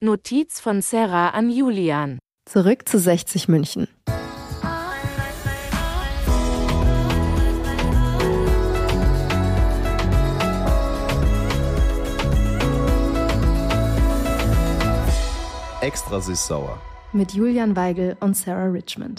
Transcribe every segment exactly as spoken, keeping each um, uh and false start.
Notiz von Sarah an Julian. Zurück zu sechzig München. Extra süß-sauer. Mit Julian Weigel und Sarah Richmond.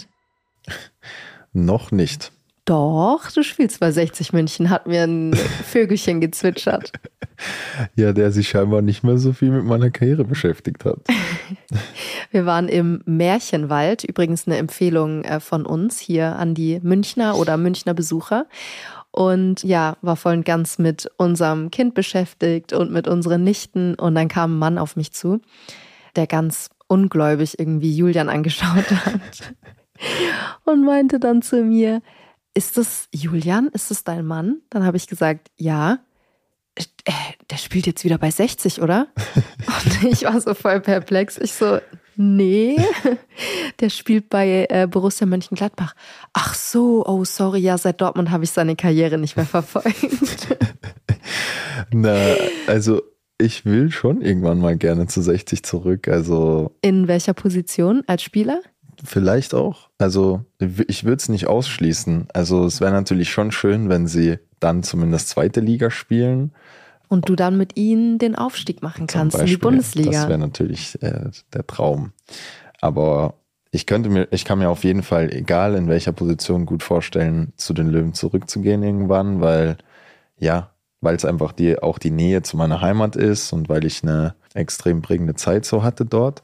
Noch nicht. Doch, du spielst bei sechzig München, hat mir ein Vögelchen gezwitschert. Ja, der sich scheinbar nicht mehr so viel mit meiner Karriere beschäftigt hat. Wir waren im Märchenwald, übrigens eine Empfehlung von uns hier an die Münchner oder Münchner Besucher. Und ja, war voll und ganz mit unserem Kind beschäftigt und mit unseren Nichten. Und dann kam ein Mann auf mich zu, der ganz ungläubig irgendwie Julian angeschaut hat und meinte dann zu mir, ist das Julian? Ist das dein Mann? Dann habe ich gesagt, ja. Äh, der spielt jetzt wieder bei sechzig, oder? Und ich war so voll perplex. Ich so, nee, der spielt bei äh, Borussia Mönchengladbach. Ach so, oh sorry, ja, seit Dortmund habe ich seine Karriere nicht mehr verfolgt. Na, also ich will schon irgendwann mal gerne zu sechzig zurück. Also in welcher Position? Als Spieler? Vielleicht auch. Also ich würde es nicht ausschließen. Also es wäre natürlich schon schön, wenn sie dann zumindest zweite Liga spielen. Und du dann mit ihnen den Aufstieg machen kannst in die Bundesliga. Das wäre natürlich äh, der Traum. Aber ich könnte mir, ich kann mir auf jeden Fall, egal in welcher Position, gut vorstellen, zu den Löwen zurückzugehen irgendwann, weil ja, weil es einfach die, auch die Nähe zu meiner Heimat ist und weil ich eine extrem prägende Zeit so hatte dort.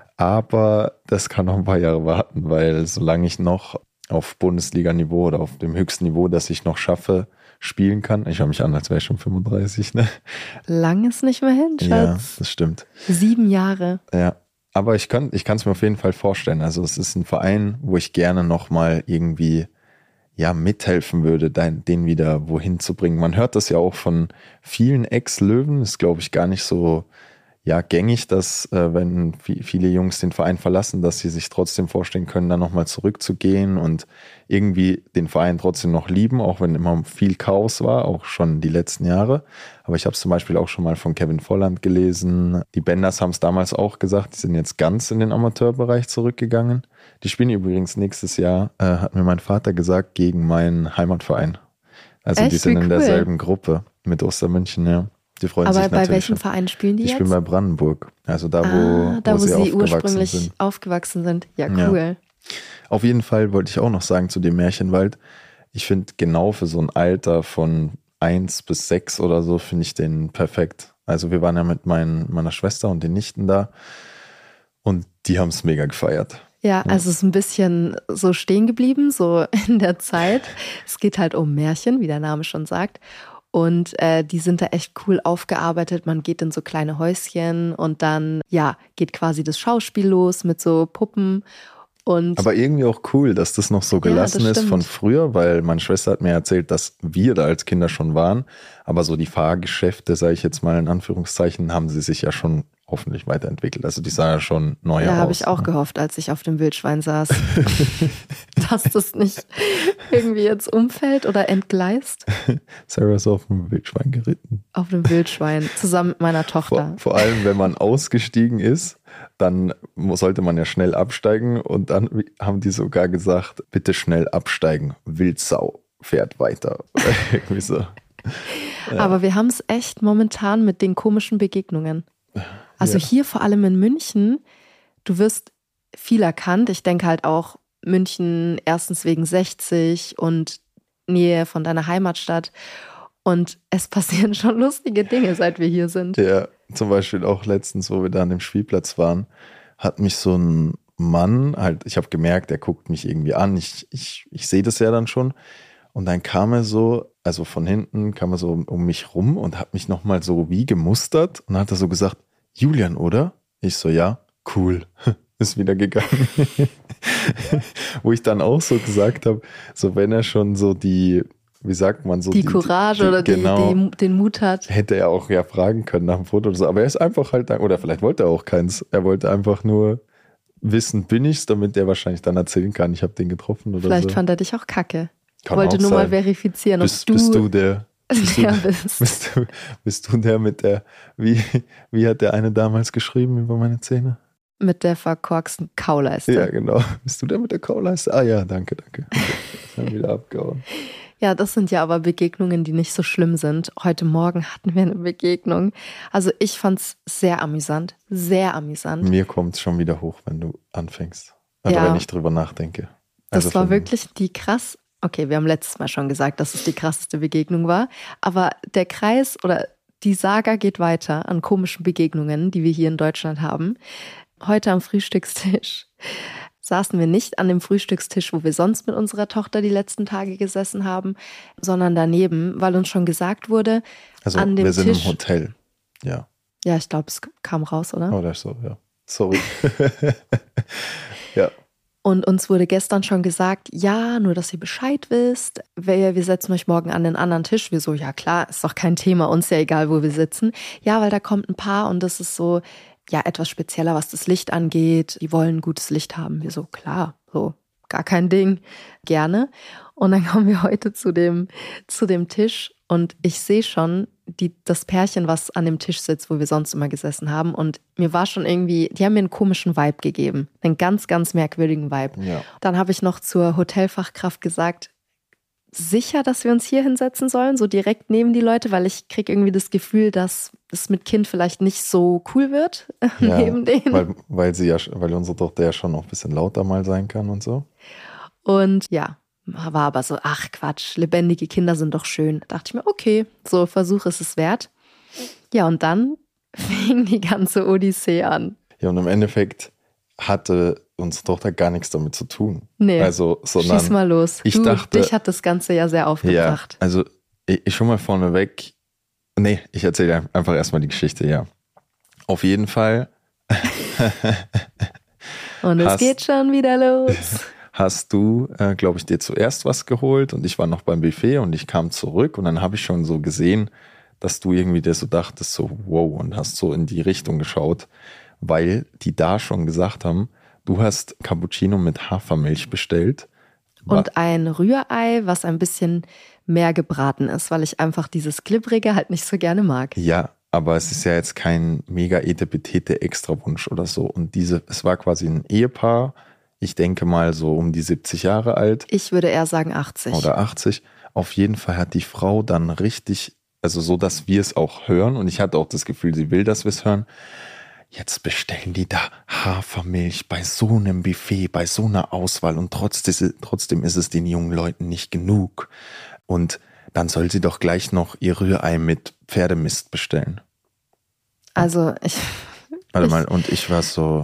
Aber das kann noch ein paar Jahre warten, weil solange ich noch auf Bundesliga-Niveau oder auf dem höchsten Niveau, das ich noch schaffe, spielen kann. Ich höre mich an, als wäre ich schon fünfunddreißig. Ne? Lang ist nicht mehr hin, Schatz. Ja, das stimmt. Sieben Jahre. Ja, aber ich kann ich kann es mir auf jeden Fall vorstellen. Also es ist ein Verein, wo ich gerne nochmal irgendwie ja, mithelfen würde, den wieder wohin zu bringen. Man hört das ja auch von vielen Ex-Löwen. Ist, glaube ich, gar nicht so ja, gängig, dass äh, wenn viele Jungs den Verein verlassen, dass sie sich trotzdem vorstellen können, dann nochmal zurückzugehen und irgendwie den Verein trotzdem noch lieben, auch wenn immer viel Chaos war, auch schon die letzten Jahre. Aber ich habe es zum Beispiel auch schon mal von Kevin Volland gelesen. Die Benders haben es damals auch gesagt, die sind jetzt ganz in den Amateurbereich zurückgegangen. Die spielen übrigens nächstes Jahr, äh, hat mir mein Vater gesagt, gegen meinen Heimatverein. Also Echt? die sind Wie in cool. derselben Gruppe mit Ostermünchen, ja. Die freuen Aber sich bei natürlich welchem schon. Verein spielen die ich jetzt? Ich bin bei Brandenburg, also da, wo, ah, da, wo, wo sie, sie aufgewachsen ursprünglich sind. aufgewachsen sind. Ja, cool. Ja. Auf jeden Fall wollte ich auch noch sagen zu dem Märchenwald, ich finde genau für so ein Alter von eins bis sechs oder so, finde ich den perfekt. Also wir waren ja mit mein, meiner Schwester und den Nichten da und die haben es mega gefeiert. Ja, also es ist ein bisschen so stehen geblieben, so in der Zeit. Es geht halt um Märchen, wie der Name schon sagt. Und äh, die sind da echt cool aufgearbeitet. Man geht in so kleine Häuschen und dann, ja, geht quasi das Schauspiel los mit so Puppen. Und aber irgendwie auch cool, dass das noch so gelassen ja, ist von früher, weil meine Schwester hat mir erzählt, dass wir da als Kinder schon waren. Aber so die Fahrgeschäfte, sage ich jetzt mal in Anführungszeichen, haben sie sich ja schon hoffentlich weiterentwickelt. Also die sah ja schon neu ja, aus. Ja, habe ich auch ne? gehofft, als ich auf dem Wildschwein saß, dass das nicht irgendwie jetzt umfällt oder entgleist. Sarah ist auf dem Wildschwein geritten. Auf dem Wildschwein, zusammen mit meiner Tochter. Vor, vor allem, wenn man ausgestiegen ist, dann sollte man ja schnell absteigen und dann haben die sogar gesagt, bitte schnell absteigen, Wildsau fährt weiter. Irgendwie so. Ja. Aber wir haben es echt momentan mit den komischen Begegnungen. Also ja. Hier vor allem in München, du wirst viel erkannt. Ich denke halt auch München erstens wegen sechzig und Nähe von deiner Heimatstadt. Und es passieren schon lustige Dinge, seit wir hier sind. Ja, zum Beispiel auch letztens, wo wir da an dem Spielplatz waren, hat mich so ein Mann, halt, ich habe gemerkt, er guckt mich irgendwie an. Ich, ich, ich sehe das ja dann schon. Und dann kam er so, also von hinten kam er so um, um mich rum und hat mich nochmal so wie gemustert. Und dann hat er so gesagt, Julian, oder? Ich so, ja, cool. Ist wieder gegangen. Wo ich dann auch so gesagt habe, so wenn er schon so die, wie sagt man so. Die, die Courage die, oder die, genau, die, den Mut hat. Hätte er auch ja fragen können nach dem Foto oder so. Aber er ist einfach halt, oder vielleicht wollte er auch keins. Er wollte einfach nur wissen, bin ich's, damit er wahrscheinlich dann erzählen kann, ich habe den getroffen oder Vielleicht so. fand er dich auch kacke. Kann wollte auch nur sein. mal verifizieren, Bist, ob du... bist du der, Bist du, leer bist. bist, du, bist du der mit der, wie, wie hat der eine damals geschrieben über meine Zähne? Mit der verkorksten Kauleiste. Ja, genau. Bist du der mit der Kauleiste? Ah ja, danke, danke. Okay. Das haben wir wieder abgehauen. Ja, das sind ja aber Begegnungen, die nicht so schlimm sind. Heute Morgen hatten wir eine Begegnung. Also ich fand's sehr amüsant, sehr amüsant. Mir kommt es schon wieder hoch, wenn du anfängst. Oder Ja. wenn ich drüber nachdenke. Das Also war von- wirklich die krass. Okay, wir haben letztes Mal schon gesagt, dass es die krasseste Begegnung war. Aber der Kreis oder die Saga geht weiter an komischen Begegnungen, die wir hier in Deutschland haben. Heute am Frühstückstisch saßen wir nicht an dem Frühstückstisch, wo wir sonst mit unserer Tochter die letzten Tage gesessen haben, sondern daneben, weil uns schon gesagt wurde, Also an dem wir sind Tisch. im Hotel. Ja. Ja, ich glaube, es kam raus, oder? Oder so, ja. Sorry. Ja. Und uns wurde gestern schon gesagt, ja, nur dass ihr Bescheid wisst, wir, wir setzen euch morgen an den anderen Tisch. Wir so, ja klar, ist doch kein Thema, uns ja egal, wo wir sitzen. Ja, weil da kommt ein Paar und das ist so, ja, etwas spezieller, was das Licht angeht. Die wollen gutes Licht haben. Wir so, klar, so, gar kein Ding, gerne. Und dann kommen wir heute zu dem, zu dem Tisch und ich sehe schon die, das Pärchen, was an dem Tisch sitzt, wo wir sonst immer gesessen haben. Und mir war schon irgendwie, die haben mir einen komischen Vibe gegeben. Einen ganz, ganz merkwürdigen Vibe. Ja. Dann habe ich noch zur Hotelfachkraft gesagt, sicher, dass wir uns hier hinsetzen sollen, so direkt neben die Leute, weil ich kriege irgendwie das Gefühl, dass es mit Kind vielleicht nicht so cool wird Ja, neben denen. Weil, weil sie ja, weil unsere Tochter ja schon noch ein bisschen lauter mal sein kann und so. Und ja, war aber so, ach Quatsch, lebendige Kinder sind doch schön. Da dachte ich mir, okay, so Versuch ist es wert. Ja, und dann fing die ganze Odyssee an. Ja, und im Endeffekt hatte unsere Tochter gar nichts damit zu tun. Nee, Also, sondern schieß mal los. ich du, dachte- dich hat das Ganze ja sehr ja, aufgebracht. also ich, ich schon mal vorneweg. Nee, ich erzähle einfach erstmal die Geschichte, ja. Auf jeden Fall Und es hast- geht schon wieder los. hast du, äh, glaube ich, dir zuerst was geholt und ich war noch beim Buffet und ich kam zurück und dann habe ich schon so gesehen, dass du irgendwie dir so dachtest, so wow, und hast so in die Richtung geschaut, weil die da schon gesagt haben, du hast Cappuccino mit Hafermilch bestellt. Und ein Rührei, was ein bisschen mehr gebraten ist, weil ich einfach dieses Glibbrige halt nicht so gerne mag. Ja, aber es ist ja jetzt kein mega etepetete Extrawunsch oder so. Und diese, es war quasi ein Ehepaar, ich denke mal so um die siebzig Jahre alt Ich würde eher sagen achtzig. oder achtzig. Auf jeden Fall hat die Frau dann richtig, also so, dass wir es auch hören. Und ich hatte auch das Gefühl, sie will, dass wir es hören. Jetzt bestellen die da Hafermilch bei so einem Buffet, bei so einer Auswahl und trotzdem, trotzdem ist es den jungen Leuten nicht genug. Und dann soll sie doch gleich noch ihr Rührei mit Pferdemist bestellen. Also ich, Warte Ich- mal, und ich war so,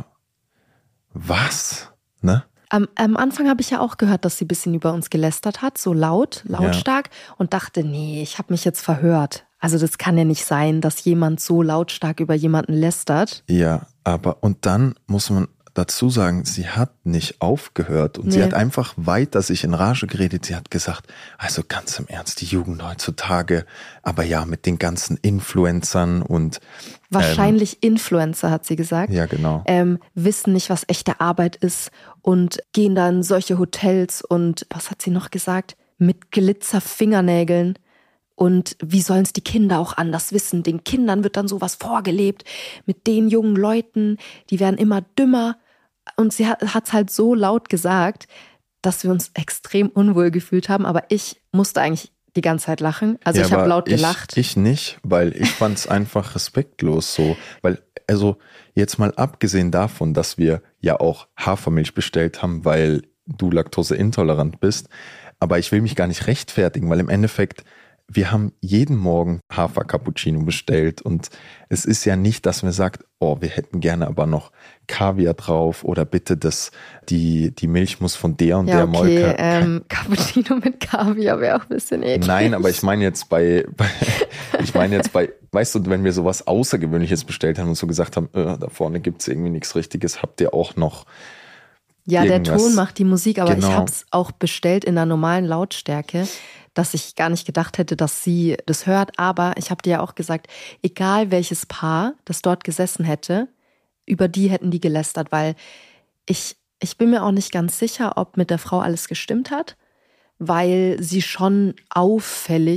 was? Ne? am, am Anfang habe ich ja auch gehört, dass sie ein bisschen über uns gelästert hat, so laut, lautstark und dachte, nee, ich habe mich jetzt verhört. Also das kann ja nicht sein, dass jemand so lautstark über jemanden lästert. Ja, aber und dann muss man dazu sagen, sie hat nicht aufgehört und sie Nee. hat einfach weiter sich in Rage geredet. Sie hat gesagt, also ganz im Ernst, die Jugend heutzutage, aber ja, mit den ganzen Influencern und Wahrscheinlich Influencer, hat sie gesagt. ja, genau. Ähm, wissen nicht, was echte Arbeit ist und gehen dann in solche Hotels und, was hat sie noch gesagt, mit Glitzerfingernägeln. Und wie sollen es die Kinder auch anders wissen? Den Kindern wird dann sowas vorgelebt. Mit den jungen Leuten, die werden immer dümmer. Und sie hat es halt so laut gesagt, dass wir uns extrem unwohl gefühlt haben. Aber ich musste eigentlich die ganze Zeit lachen. Also Ja, ich habe aber laut ich, gelacht. Ich nicht, weil ich fand es einfach respektlos so. Weil, also jetzt mal abgesehen davon, dass wir ja auch Hafermilch bestellt haben, weil du laktoseintolerant bist. Aber ich will mich gar nicht rechtfertigen, weil im Endeffekt, wir haben jeden Morgen Hafer-Cappuccino bestellt und es ist ja nicht, dass man sagt, oh, wir hätten gerne aber noch Kaviar drauf oder bitte das, die, die Milch muss von der und Ja, der okay, Molke. ähm, Cappuccino mit Kaviar wäre auch ein bisschen eklig. Nein, aber ich meine jetzt bei, bei ich meine jetzt bei, weißt du, wenn wir sowas Außergewöhnliches bestellt haben und so gesagt haben, äh, da vorne gibt es irgendwie nichts Richtiges, habt ihr auch noch. Ja, der irgendwas. Ton macht die Musik, aber Genau. ich habe es auch bestellt in der normalen Lautstärke, dass ich gar nicht gedacht hätte, dass sie das hört. Aber ich habe dir ja auch gesagt, egal welches Paar das dort gesessen hätte, über die hätten die gelästert, weil ich, ich bin mir auch nicht ganz sicher, ob mit der Frau alles gestimmt hat, weil sie schon auffällig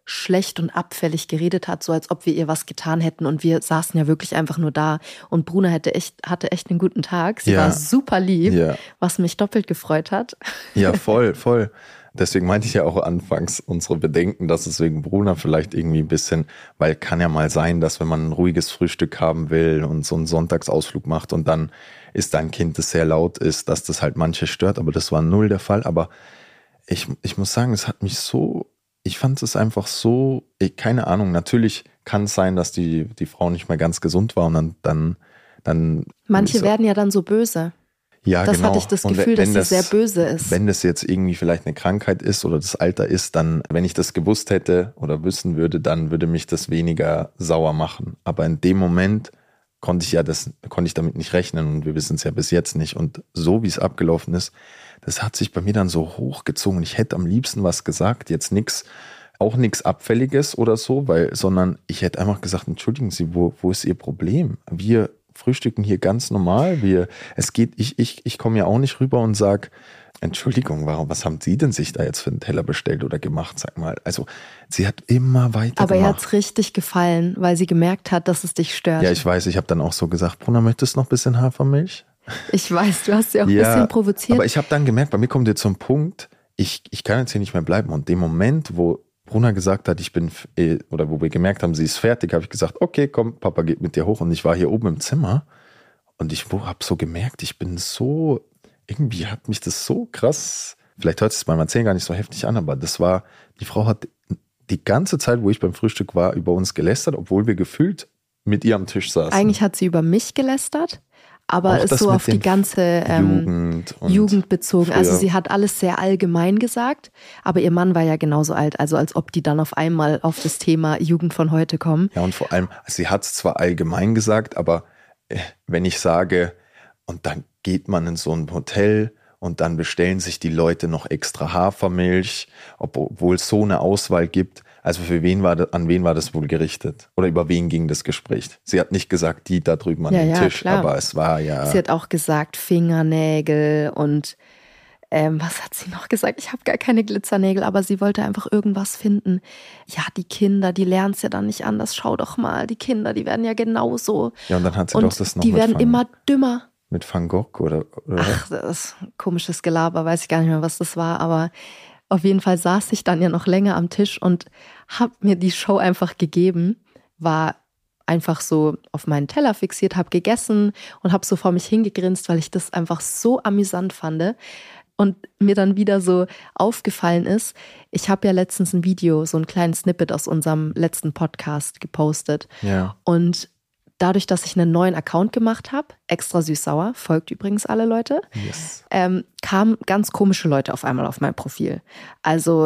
schlecht und abfällig geredet hat, so als ob wir ihr was getan hätten und wir saßen ja wirklich einfach nur da und Bruna hätte echt, hatte echt einen guten Tag. Sie Ja. war super lieb, Ja. was mich doppelt gefreut hat. Ja, voll, voll. Deswegen meinte ich ja auch anfangs unsere Bedenken, dass es wegen Bruna vielleicht irgendwie ein bisschen, weil kann ja mal sein, dass wenn man ein ruhiges Frühstück haben will und so einen Sonntagsausflug macht und dann ist dein Kind, das sehr laut ist, dass das halt manche stört, aber das war null der Fall. Aber ich, ich muss sagen, es hat mich so, ich fand es einfach so, ich, keine Ahnung, natürlich kann es sein, dass die, die Frau nicht mehr ganz gesund war und dann, dann, dann Manche so, werden ja dann so böse. ja, Das genau. hatte ich das Und Gefühl, wenn dass sie das, sehr böse ist. Wenn das jetzt irgendwie vielleicht eine Krankheit ist oder das Alter ist, dann, wenn ich das gewusst hätte oder wissen würde, dann würde mich das weniger sauer machen. Aber in dem Moment konnte ich ja das, konnte ich damit nicht rechnen und wir wissen es ja bis jetzt nicht. Und so wie es abgelaufen ist, das hat sich bei mir dann so hochgezogen. Ich hätte am liebsten was gesagt, jetzt nichts, auch nichts Abfälliges oder so, weil, sondern ich hätte einfach gesagt, entschuldigen Sie, wo, wo ist Ihr Problem? Wir frühstücken hier ganz normal. Wir, es geht, ich, ich, ich komme ja auch nicht rüber und sage, Entschuldigung, warum, was haben Sie denn sich da jetzt für einen Teller bestellt oder gemacht, sag mal. Also sie hat immer weiter Aber ihr gemacht. hat es richtig gefallen, weil sie gemerkt hat, dass es dich stört. Ja, ich weiß, ich habe dann auch so gesagt, Bruna, möchtest du noch ein bisschen Hafermilch? Ich weiß, du hast sie auch Ja, ein bisschen provoziert. Aber ich habe dann gemerkt, bei mir kommt jetzt so ein Punkt, ich, ich kann jetzt hier nicht mehr bleiben. Und dem Moment, wo Bruna gesagt hat, ich bin, oder wo wir gemerkt haben, sie ist fertig, habe ich gesagt, okay, komm, Papa geht mit dir hoch. Und ich war hier oben im Zimmer und ich habe so gemerkt, ich bin so, irgendwie hat mich das so krass, vielleicht hört es beim Erzählen gar nicht so heftig an, aber das war, die Frau hat die ganze Zeit, wo ich beim Frühstück war, über uns gelästert, obwohl wir gefühlt mit ihr am Tisch saßen. Eigentlich hat sie über mich gelästert, aber Auch ist das so mit auf die den ganze ähm, Jugend, und Jugend bezogen. früher. Also sie hat alles sehr allgemein gesagt, aber ihr Mann war ja genauso alt, also als ob die dann auf einmal auf das Thema Jugend von heute kommen. Ja, und vor allem, sie hat es zwar allgemein gesagt, aber äh, wenn ich sage, und dann geht man in so ein Hotel und dann bestellen sich die Leute noch extra Hafermilch, obwohl es so eine Auswahl gibt. Also für wen war das, an wen war das wohl gerichtet? Oder über wen ging das Gespräch? Sie hat nicht gesagt, die da drüben an Ja, dem ja, Tisch, klar. aber es war ja... Sie hat auch gesagt Fingernägel und ähm, was hat sie noch gesagt? Ich habe gar keine Glitzernägel, aber sie wollte einfach irgendwas finden. Ja, die Kinder, die lernen es ja dann nicht anders. Schau doch mal, die Kinder, die werden ja genauso. Ja, und dann hat sie und doch das noch die mit werden Van, immer dümmer. mit Van Gogh oder... oder Ach, das ist komisches Gelaber, weiß ich gar nicht mehr, was das war, aber auf jeden Fall saß ich dann ja noch länger am Tisch und habe mir die Show einfach gegeben, war einfach so auf meinen Teller fixiert, habe gegessen und habe so vor mich hingegrinst, weil ich das einfach so amüsant fand. Und mir dann wieder so aufgefallen ist, ich habe ja letztens ein Video, so einen kleinen Snippet aus unserem letzten Podcast gepostet. ja. Und dadurch, dass ich einen neuen Account gemacht habe, extra süß-sauer, folgt übrigens alle Leute, Yes. ähm, kamen ganz komische Leute auf einmal auf mein Profil. Also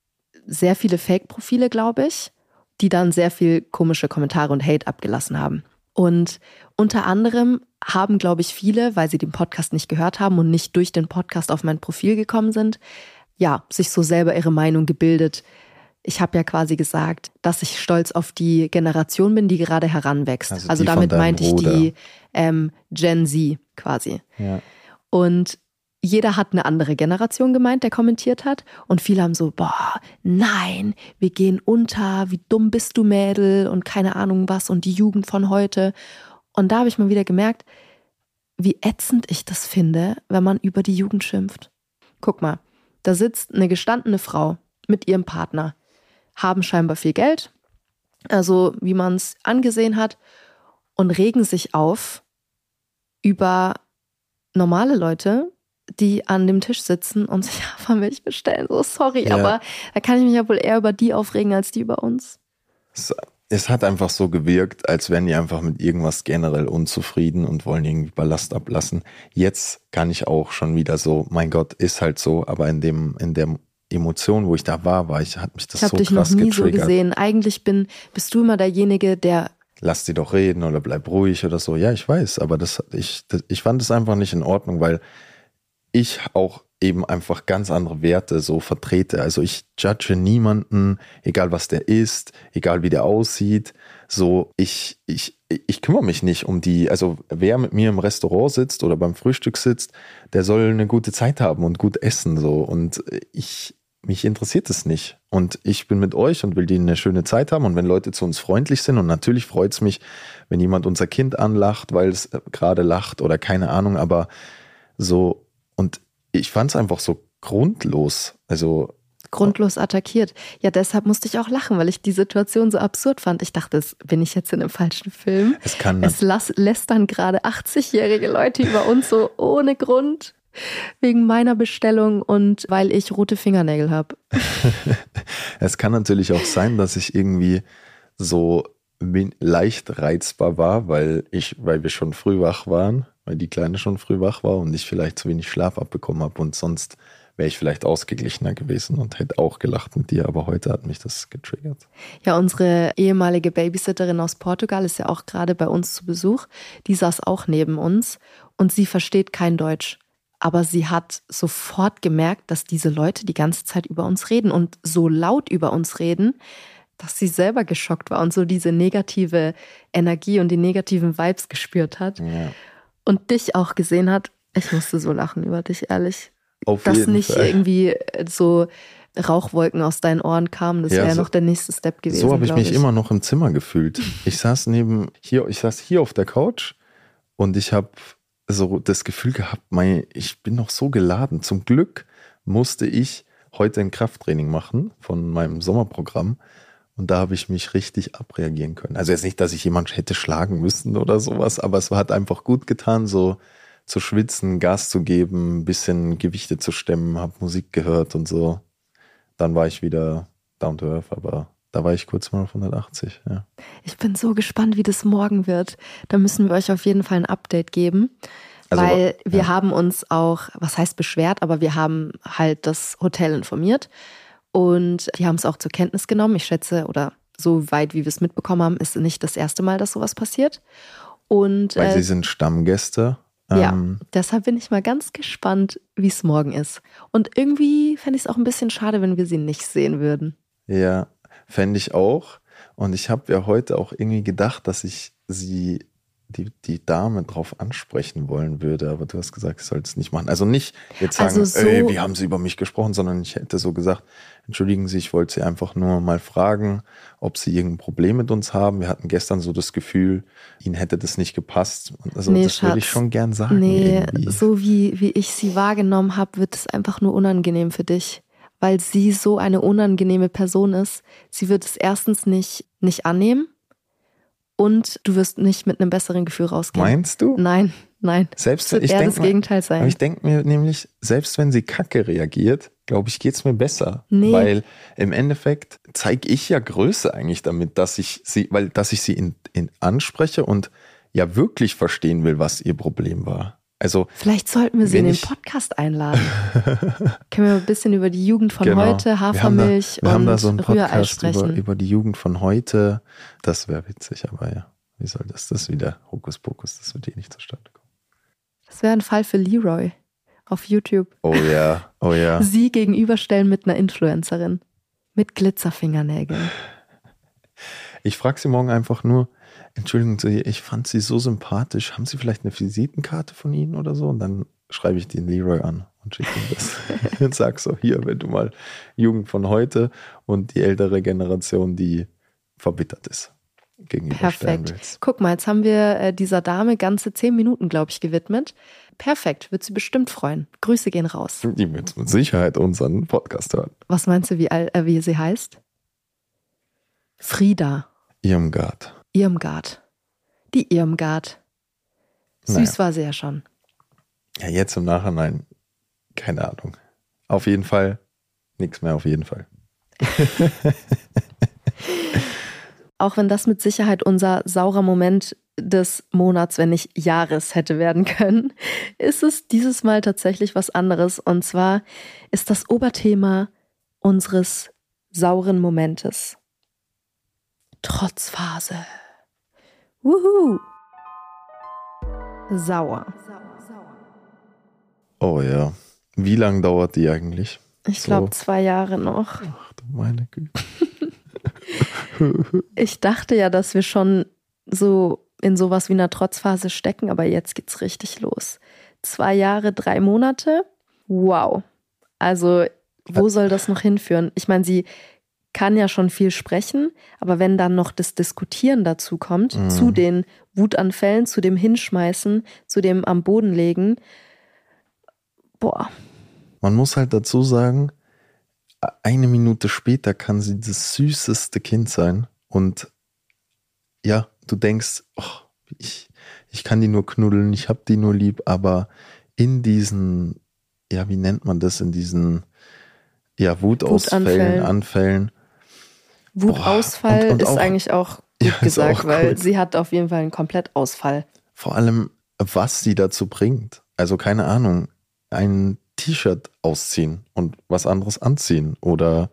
sehr viele Fake-Profile, glaube ich, die dann sehr viel komische Kommentare und Hate abgelassen haben. Und unter anderem haben, glaube ich, viele, weil sie den Podcast nicht gehört haben und nicht durch den Podcast auf mein Profil gekommen sind, ja, sich so selber ihre Meinung gebildet. Ich habe ja quasi gesagt, dass ich stolz auf die Generation bin, die gerade heranwächst. Also Also, die von damit deinem meinte ich Bruder. die ähm, Gen Z quasi. Ja. Und jeder hat eine andere Generation gemeint, der kommentiert hat. Und viele haben so, boah, nein, wir gehen unter, wie dumm bist du, Mädel und keine Ahnung was und die Jugend von heute. Und da habe ich mal wieder gemerkt, wie ätzend ich das finde, wenn man über die Jugend schimpft. Guck mal, da sitzt eine gestandene Frau mit ihrem Partner, haben scheinbar viel Geld, also wie man es angesehen hat, und regen sich auf über normale Leute, die an dem Tisch sitzen und sich Hafermilch bestellen. So, sorry, Ja. aber da kann ich mich ja wohl eher über die aufregen, als die über uns. Es, es hat einfach so gewirkt, als wären die einfach mit irgendwas generell unzufrieden und wollen irgendwie Ballast ablassen. Jetzt kann ich auch schon wieder so, mein Gott, ist halt so, aber in dem, in der Emotion, wo ich da war, war ich, hat mich das Ich habe so dich noch krass nie so getriggert. gesehen. Eigentlich bin, bist du immer derjenige, der Lass die doch reden oder bleib ruhig oder so. Ja, ich weiß, aber das, ich, das, ich fand es einfach nicht in Ordnung, weil ich auch eben einfach ganz andere Werte so vertrete. Also ich judge niemanden, egal was der ist, egal wie der aussieht. So, ich, ich, ich kümmere mich nicht um die, also wer mit mir im Restaurant sitzt oder beim Frühstück sitzt, der soll eine gute Zeit haben und gut essen. So. Und ich, mich interessiert es nicht. Und ich bin mit euch und will die eine schöne Zeit haben. Und wenn Leute zu uns freundlich sind, und natürlich freut es mich, wenn jemand unser Kind anlacht, weil es gerade lacht oder keine Ahnung, aber so, und ich fand es einfach so grundlos. Also grundlos attackiert. Ja, deshalb musste ich auch lachen, weil ich die Situation so absurd fand. Ich dachte, das bin ich jetzt in einem falschen Film. Es kann es las, lästern gerade achtzigjährige Leute über uns so ohne Grund. Wegen meiner Bestellung und weil ich rote Fingernägel habe. Es kann natürlich auch sein, dass ich irgendwie so leicht reizbar war, weil ich, weil wir schon früh wach waren, weil die Kleine schon früh wach war und ich vielleicht zu wenig Schlaf abbekommen habe und sonst wäre ich vielleicht ausgeglichener gewesen und hätte auch gelacht mit dir, aber heute hat mich das getriggert. Ja, unsere ehemalige Babysitterin aus Portugal ist ja auch gerade bei uns zu Besuch. Die saß auch neben uns und sie versteht kein Deutsch. Aber sie hat sofort gemerkt, dass diese Leute die ganze Zeit über uns reden und so laut über uns reden, dass sie selber geschockt war und so diese negative Energie und die negativen Vibes gespürt hat. Ja. Und dich auch gesehen hat. Ich musste so lachen über dich, ehrlich. Auf Dass jeden nicht Fall. irgendwie so Rauchwolken aus deinen Ohren kamen, das Ja, wäre ja so- noch der nächste Step gewesen. So habe ich glaub mich immer noch im Zimmer gefühlt. Ich saß neben hier, ich saß hier auf der Couch und ich habe so das Gefühl gehabt, mein, ich bin noch so geladen. Zum Glück musste ich heute ein Krafttraining machen von meinem Sommerprogramm und da habe ich mich richtig abreagieren können. Also jetzt nicht, dass ich jemanden hätte schlagen müssen oder sowas, aber es hat einfach gut getan, so zu schwitzen, Gas zu geben, ein bisschen Gewichte zu stemmen, habe Musik gehört und so. Dann war ich wieder down to earth, aber da war ich kurz mal auf hundertachtzig, ja. Ich bin so gespannt, wie das morgen wird. Da müssen wir euch auf jeden Fall ein Update geben. Also, weil wir ja. haben uns auch, was heißt beschwert, aber wir haben halt das Hotel informiert und die haben es auch zur Kenntnis genommen. Ich schätze, oder so weit, wie wir es mitbekommen haben, ist nicht das erste Mal, dass sowas passiert. Und Weil äh, sie sind Stammgäste. ja, Ähm, deshalb bin ich mal ganz gespannt, wie es morgen ist. Und irgendwie fände ich es auch ein bisschen schade, wenn wir sie nicht sehen würden. Ja, fände ich auch. Und ich habe ja heute auch irgendwie gedacht, dass ich sie, die, die Dame drauf ansprechen wollen würde, aber du hast gesagt, ich soll es nicht machen. Also nicht jetzt sagen, Also so- ey, wie haben sie über mich gesprochen, sondern ich hätte so gesagt, entschuldigen Sie, ich wollte Sie einfach nur mal fragen, ob Sie irgendein Problem mit uns haben. Wir hatten gestern so das Gefühl, Ihnen hätte das nicht gepasst. Also Nee, das würde ich Schatz. schon gern sagen. Nee, irgendwie. so wie, wie ich sie wahrgenommen habe, wird es einfach nur unangenehm für dich. Weil sie so eine unangenehme Person ist. Sie wird es erstens nicht, nicht annehmen und du wirst nicht mit einem besseren Gefühl rausgehen. Meinst du? Nein, nein. Selbst Es wird ich eher denk das mal- Gegenteil Aber sein. ich denke mir nämlich, selbst wenn sie kacke reagiert, glaube ich, geht es mir besser. Nee. Weil im Endeffekt zeige ich ja Größe eigentlich damit, dass ich sie, weil dass ich sie in, in anspreche und ja wirklich verstehen will, was ihr Problem war. Also Vielleicht sollten wir sie wenn in den ich- Podcast einladen. Können wir ein bisschen über die Jugend von genau. heute, wir haben da, Hafermilch wir haben und da so einen Rührei Podcast über, sprechen. über die Jugend von heute. Das wäre witzig, aber ja, wie soll das? Das ist wieder Hokuspokus, das wird eh nicht zustande kommen. Das wäre ein Fall für Leroy auf YouTube. Oh ja, oh ja. Sie gegenüberstellen mit einer Influencerin. Mit Glitzerfingernägeln. Ich frage sie morgen einfach nur, entschuldigen Sie, ich fand Sie so sympathisch. Haben Sie vielleicht eine Visitenkarte von Ihnen oder so? Und dann schreibe ich den Leroy an und schicke ihm das. Und sag so, hier, wenn du mal Jugend von heute und die ältere Generation, die verbittert ist, gegenüberstellen Perfekt. willst. Guck mal, jetzt haben wir äh, dieser Dame ganze zehn Minuten, glaube ich, gewidmet. Perfekt, wird sie bestimmt freuen. Grüße gehen raus. Die wird mit Sicherheit unseren Podcast hören. Was meinst du, wie, all- äh, wie sie heißt? Frieda. Irmgard. Irmgard. Die Irmgard. Süß Naja. war sie ja schon. Ja, jetzt im Nachhinein, keine Ahnung. Auf jeden Fall, nichts mehr auf jeden Fall. Auch wenn das mit Sicherheit unser saurer Moment des Monats, wenn nicht Jahres hätte werden können, ist es dieses Mal tatsächlich was anderes. Und zwar ist das Oberthema unseres sauren Momentes Trotzphase. Wuhu! Sauer. Oh ja. Wie lange dauert die eigentlich? Ich So. glaube zwei Jahre noch. Ach du meine Güte. Ich dachte ja, dass wir schon so in sowas wie einer Trotzphase stecken, aber jetzt geht's richtig los. Zwei Jahre, drei Monate. Wow. Also wo soll das noch hinführen? Ich meine, sie kann ja schon viel sprechen, aber wenn dann noch das Diskutieren dazu kommt, mhm. zu den Wutanfällen, zu dem Hinschmeißen, zu dem am Boden legen, boah. Man muss halt dazu sagen, eine Minute später kann sie das süßeste Kind sein und ja, du denkst, oh, ich, ich kann die nur knuddeln, ich hab die nur lieb, aber in diesen, ja, wie nennt man das, in diesen ja, Wutausfällen, Wutanfällen. Anfällen. Wutausfall Boah, und, und ist auch, eigentlich auch gut ja, gesagt, auch weil gut. sie hat auf jeden Fall einen Komplettausfall. Vor allem, was sie dazu bringt. Also keine Ahnung, ein T-Shirt ausziehen und was anderes anziehen oder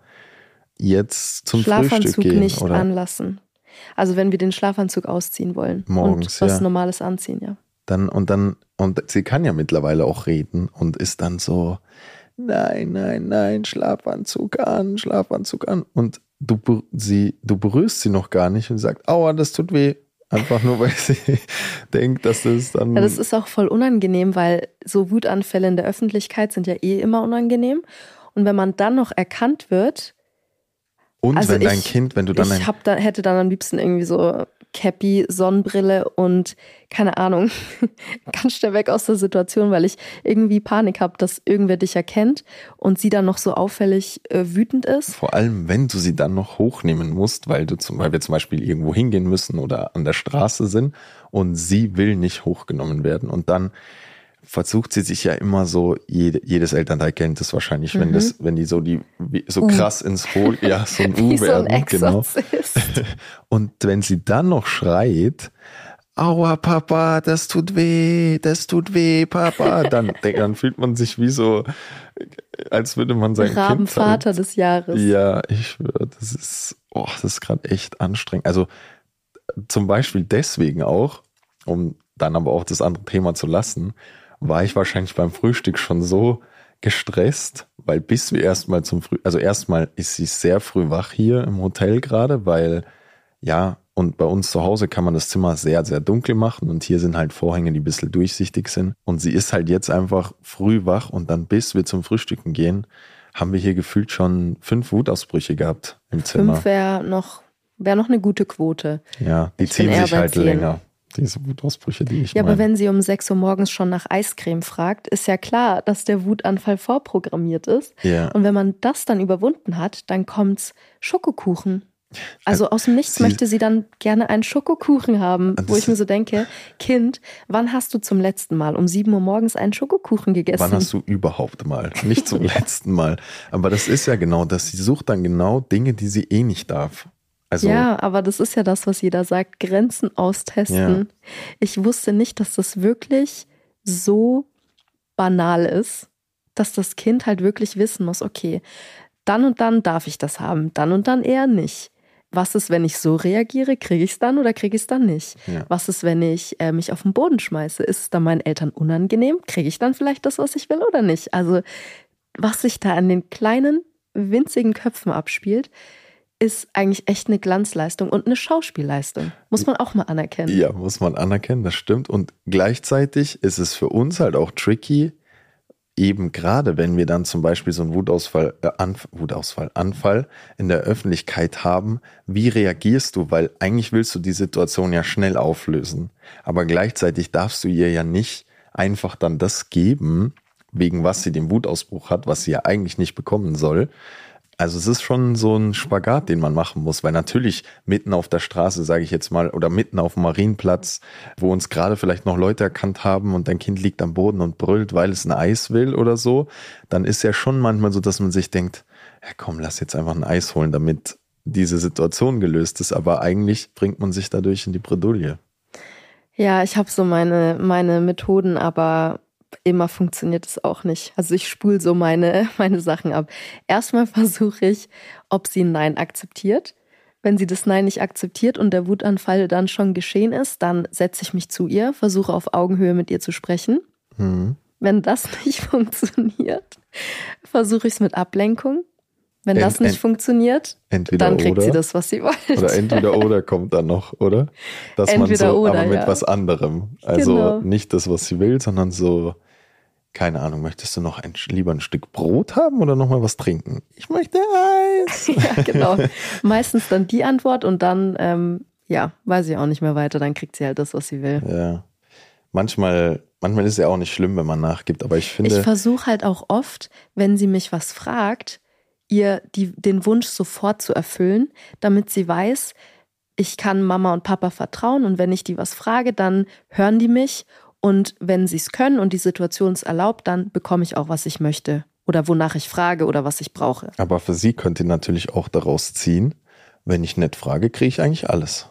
jetzt zum Frühstück Schlafanzug gehen. nicht oder anlassen. Also wenn wir den Schlafanzug ausziehen wollen morgens, und was ja. Normales anziehen, ja. Dann und dann, und sie kann ja mittlerweile auch reden und ist dann so, nein, nein, nein, Schlafanzug an, Schlafanzug an. Und du, sie, du berührst sie noch gar nicht und sagt, aua, das tut weh. Einfach nur, weil sie denkt, dass das dann... Ja, das ist auch voll unangenehm, weil so Wutanfälle in der Öffentlichkeit sind ja eh immer unangenehm. Und wenn man dann noch erkannt wird... Und also wenn ich, dein Kind, wenn du dann... Ich hab da, hätte dann am liebsten irgendwie so Cappy, Sonnenbrille und keine Ahnung, ganz schnell weg aus der Situation, weil ich irgendwie Panik habe, dass irgendwer dich erkennt und sie dann noch so auffällig äh, wütend ist. Vor allem, wenn du sie dann noch hochnehmen musst, weil du zum, weil wir zum Beispiel irgendwo hingehen müssen oder an der Straße sind und sie will nicht hochgenommen werden. Und dann versucht sie sich ja immer so, jede, jedes Elternteil kennt es wahrscheinlich, wenn Mhm. das, wenn die so die so Uh. krass ins Hohl, ja, so ein Wie U so werden, ein genau. Exorzist. Und wenn sie dann noch schreit, aua Papa, das tut weh, das tut weh, Papa, dann, dann fühlt man sich wie so, als würde man sein Kind Rabenvater halt, des Jahres. ja, ich schwöre, das ist, oh, das ist gerade echt anstrengend. Also zum Beispiel deswegen auch, um dann aber auch das andere Thema zu lassen, war ich wahrscheinlich beim Frühstück schon so gestresst, weil bis wir erstmal zum Früh, also erstmal ist sie sehr früh wach hier im Hotel gerade, weil ja, und bei uns zu Hause kann man das Zimmer sehr, sehr dunkel machen und hier sind halt Vorhänge, die ein bisschen durchsichtig sind und sie ist halt jetzt einfach früh wach und dann bis wir zum Frühstücken gehen, haben wir hier gefühlt schon fünf Wutausbrüche gehabt im Zimmer. Fünf wäre noch, wär noch eine gute Quote. Ja, die Ich bin ziehen eher sich bei halt zehn. länger. Diese Wutausbrüche, die ich Ja, meine. aber wenn sie um sechs Uhr morgens schon nach Eiscreme fragt, ist ja klar, dass der Wutanfall vorprogrammiert ist. Ja. Und wenn man das dann überwunden hat, dann kommt's Schokokuchen. Also aus dem Nichts Sie- möchte sie dann gerne einen Schokokuchen haben, Und wo das- ich mir so denke, Kind, wann hast du zum letzten Mal um sieben Uhr morgens einen Schokokuchen gegessen? Wann hast du überhaupt mal? Nicht zum letzten Mal. Aber das ist ja genau das. Sie sucht dann genau Dinge, die sie eh nicht darf. Also, Ja, aber das ist ja das, was jeder sagt, Grenzen austesten. Ja. Ich wusste nicht, dass das wirklich so banal ist, dass das Kind halt wirklich wissen muss, okay, dann und dann darf ich das haben, dann und dann eher nicht. Was ist, wenn ich so reagiere? Kriege ich es dann oder kriege ich es dann nicht? Ja. Was ist, wenn ich äh, mich auf den Boden schmeiße? Ist es dann meinen Eltern unangenehm? Kriege ich dann vielleicht das, was ich will oder nicht? Also was sich da an den kleinen, winzigen Köpfen abspielt, ist eigentlich echt eine Glanzleistung und eine Schauspielleistung. Muss man auch mal anerkennen. ja, muss man anerkennen, das stimmt. Und gleichzeitig ist es für uns halt auch tricky, eben gerade wenn wir dann zum Beispiel so einen Wutausfall, äh, Anf- Wutausfall, Anfall in der Öffentlichkeit haben, wie reagierst du? Weil eigentlich willst du die Situation ja schnell auflösen. Aber gleichzeitig darfst du ihr ja nicht einfach dann das geben, wegen was sie den Wutausbruch hat, was sie ja eigentlich nicht bekommen soll. Also es ist schon so ein Spagat, den man machen muss, weil natürlich mitten auf der Straße, sage ich jetzt mal, oder mitten auf dem Marienplatz, wo uns gerade vielleicht noch Leute erkannt haben und dein Kind liegt am Boden und brüllt, weil es ein Eis will oder so, dann ist ja schon manchmal so, dass man sich denkt, ja komm, lass jetzt einfach ein Eis holen, damit diese Situation gelöst ist. Aber eigentlich bringt man sich dadurch in die Bredouille. Ja, ich habe so meine, meine Methoden, aber immer funktioniert es auch nicht. Also ich spule so meine, meine Sachen ab. Erstmal versuche ich, ob sie ein Nein akzeptiert. Wenn sie das Nein nicht akzeptiert und der Wutanfall dann schon geschehen ist, dann setze ich mich zu ihr, versuche auf Augenhöhe mit ihr zu sprechen. Mhm. Wenn das nicht funktioniert, versuche ich es mit Ablenkung. Wenn Ent- das nicht ent- funktioniert, Entweder dann kriegt oder. sie das, was sie wollte. Oder entweder oder kommt dann noch, oder? Dass Entweder man so, oder, aber mit ja. was anderem. Also Genau. nicht das, was sie will, sondern so, keine Ahnung, möchtest du noch ein, lieber ein Stück Brot haben oder noch mal was trinken? Ich möchte Eis. Ja, genau. Meistens dann die Antwort und dann, ähm, ja, weiß ich auch nicht mehr weiter, dann kriegt sie halt das, was sie will. Ja, manchmal, manchmal ist es ja auch nicht schlimm, wenn man nachgibt, aber ich finde... Ich versuche halt auch oft, wenn sie mich was fragt, ihr die, den Wunsch sofort zu erfüllen, damit sie weiß, ich kann Mama und Papa vertrauen und wenn ich die was frage, dann hören die mich und wenn sie es können und die Situation es erlaubt, dann bekomme ich auch, was ich möchte oder wonach ich frage oder was ich brauche. Aber für sie könnt ihr natürlich auch daraus ziehen, wenn ich nett frage, kriege ich eigentlich alles.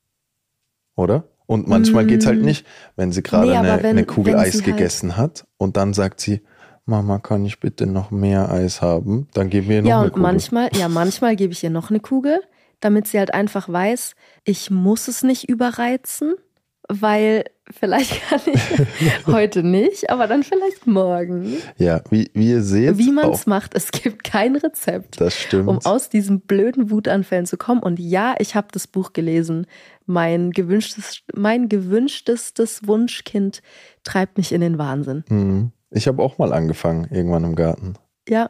Oder? Und manchmal mm. geht es halt nicht, wenn sie gerade nee, eine, wenn, eine Kugel Eis gegessen halt hat und dann sagt sie, Mama, kann ich bitte noch mehr Eis haben? Dann geben wir ihr noch ja, eine und Kugel. Manchmal, ja, manchmal gebe ich ihr noch eine Kugel, damit sie halt einfach weiß, ich muss es nicht überreizen, weil vielleicht kann ich heute nicht, aber dann vielleicht morgen. Ja, wie, wie ihr seht. Wie man es macht, es gibt kein Rezept, das stimmt, um aus diesen blöden Wutanfällen zu kommen. Und ja, ich habe das Buch gelesen. Mein gewünschtes, mein gewünschtestes Wunschkind treibt mich in den Wahnsinn. Mhm. Ich habe auch mal angefangen, irgendwann im Garten. Ja.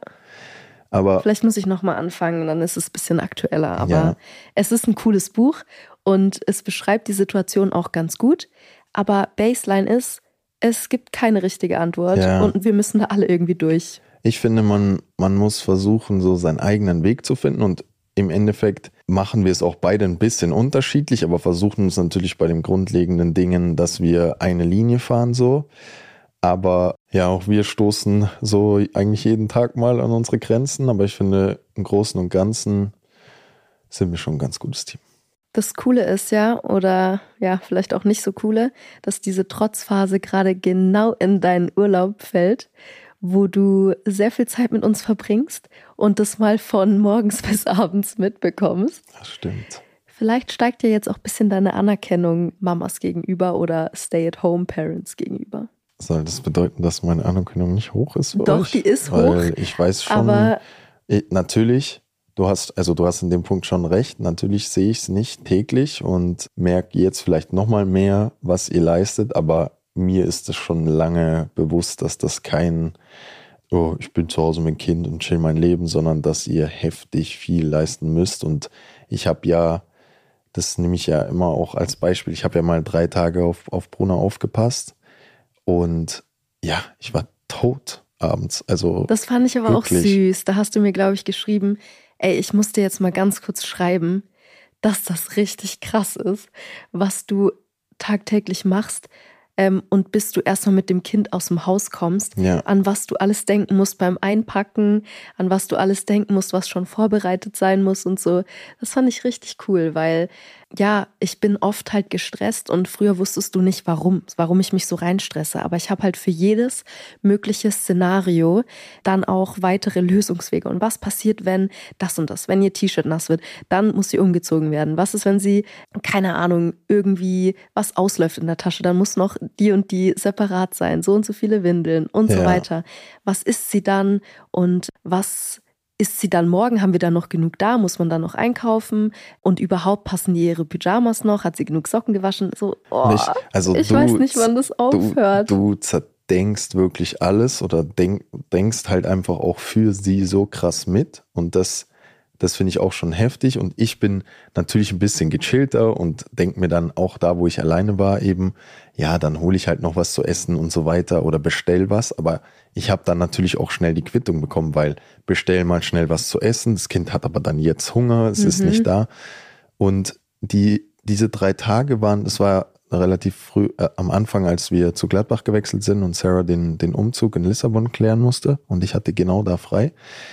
Aber vielleicht muss ich nochmal anfangen, dann ist es ein bisschen aktueller. Aber ja. Es ist ein cooles Buch und es beschreibt die Situation auch ganz gut. Aber Baseline ist, es gibt keine richtige Antwort ja. und wir müssen da alle irgendwie durch. Ich finde, man, man muss versuchen, so seinen eigenen Weg zu finden und im Endeffekt machen wir es auch beide ein bisschen unterschiedlich, aber versuchen uns natürlich bei den grundlegenden Dingen, dass wir eine Linie fahren so. Aber ja, auch wir stoßen so eigentlich jeden Tag mal an unsere Grenzen. Aber ich finde, im Großen und Ganzen sind wir schon ein ganz gutes Team. Das Coole ist ja, oder ja, vielleicht auch nicht so coole, dass diese Trotzphase gerade genau in deinen Urlaub fällt, wo du sehr viel Zeit mit uns verbringst und das mal von morgens bis abends mitbekommst. Das stimmt. Vielleicht steigt dir jetzt auch ein bisschen deine Anerkennung Mamas gegenüber oder Stay-at-home-Parents gegenüber. Soll das bedeuten, dass meine Anerkennung nicht hoch ist? Für Doch, euch? die ist Weil hoch. Ich weiß schon, aber ich, natürlich, du hast, also du hast in dem Punkt schon recht. Natürlich sehe ich es nicht täglich und merke jetzt vielleicht nochmal mehr, was ihr leistet. Aber mir ist es schon lange bewusst, dass das kein, oh, ich bin zu Hause mit dem Kind und chill mein Leben, sondern dass ihr heftig viel leisten müsst. Und ich habe ja, das nehme ich ja immer auch als Beispiel, ich habe ja mal drei Tage auf, auf Bruna aufgepasst. Und ja, ich war tot abends. Also das fand ich aber wirklich auch süß. Da hast du mir, glaube ich, geschrieben, ey, ich muss dir jetzt mal ganz kurz schreiben, dass das richtig krass ist, was du tagtäglich machst. Ähm, und bis du erstmal mit dem Kind aus dem Haus kommst, ja. an was du alles denken musst beim Einpacken, an was du alles denken musst, was schon vorbereitet sein muss und so. Das fand ich richtig cool, weil ja, ich bin oft halt gestresst und früher wusstest du nicht, warum, warum ich mich so reinstresse. Aber ich habe halt für jedes mögliche Szenario dann auch weitere Lösungswege. Und was passiert, wenn das und das, wenn ihr T-Shirt nass wird, dann muss sie umgezogen werden. Was ist, wenn sie, keine Ahnung, irgendwie was ausläuft in der Tasche, dann muss noch die und die separat sein, so und so viele Windeln und ja. so weiter. Was isst sie dann und was ist sie dann morgen? Haben wir dann noch genug da? Muss man dann noch einkaufen? Und überhaupt passen die ihre Pyjamas noch? Hat sie genug Socken gewaschen? So, oh, nicht, also ich du, weiß nicht, wann das aufhört. Du, du zerdenkst wirklich alles oder denk, denkst halt einfach auch für sie so krass mit. Und das, das finde ich auch schon heftig. Und ich bin natürlich ein bisschen gechillter und denke mir dann auch da, wo ich alleine war, eben, ja, dann hole ich halt noch was zu essen und so weiter oder bestell was. Aber ich habe dann natürlich auch schnell die Quittung bekommen, weil bestell mal schnell was zu essen. Das Kind hat aber dann jetzt Hunger, es mhm. ist nicht da. Und die, diese drei Tage waren, es war relativ früh äh, am Anfang, als wir zu Gladbach gewechselt sind und Sarah den, den Umzug in Lissabon klären musste. Und ich hatte genau da frei.